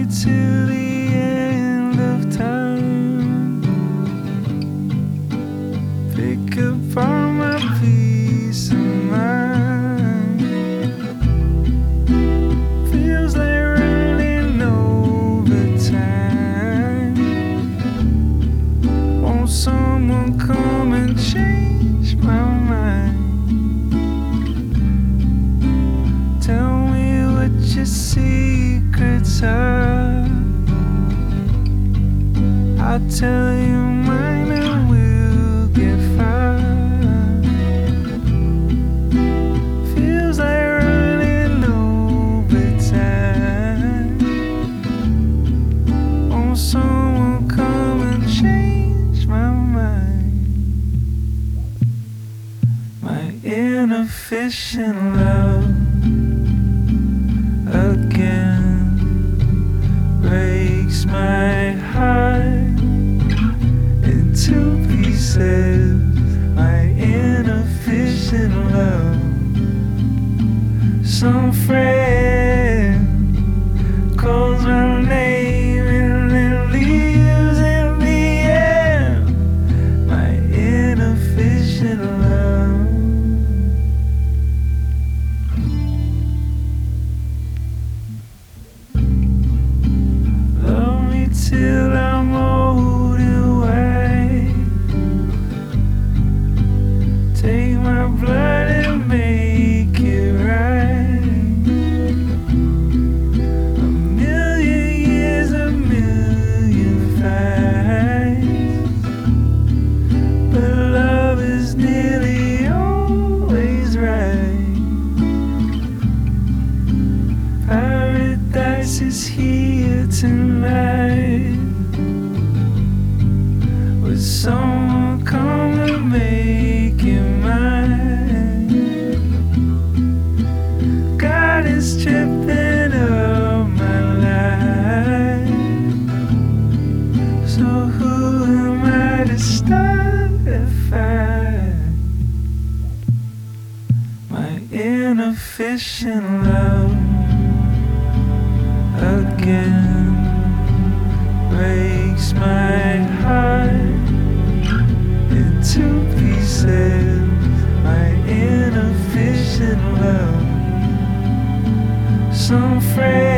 till the end of time. Pick apart my peace of mind. Feels like running over time. Won't someone come and change my mind? Tell me what your secrets are. I'll tell you mine and we'll get far. Feels like running over time. Won't someone come and change my mind? My inefficient love again breaks my heart into pieces. My inefficient love. Some friend calls my name and then leaves in the end. My inefficient love. Love me till I'm old and white. Take my blood and make it right. A million years, a million fights, but love is nearly always right. Paradise is here tonight. Would someone come and make it mine? God is stripping up my life. So who am I to start a fight? My inefficient love again breaks my heart into pieces. My inefficient love. Some friend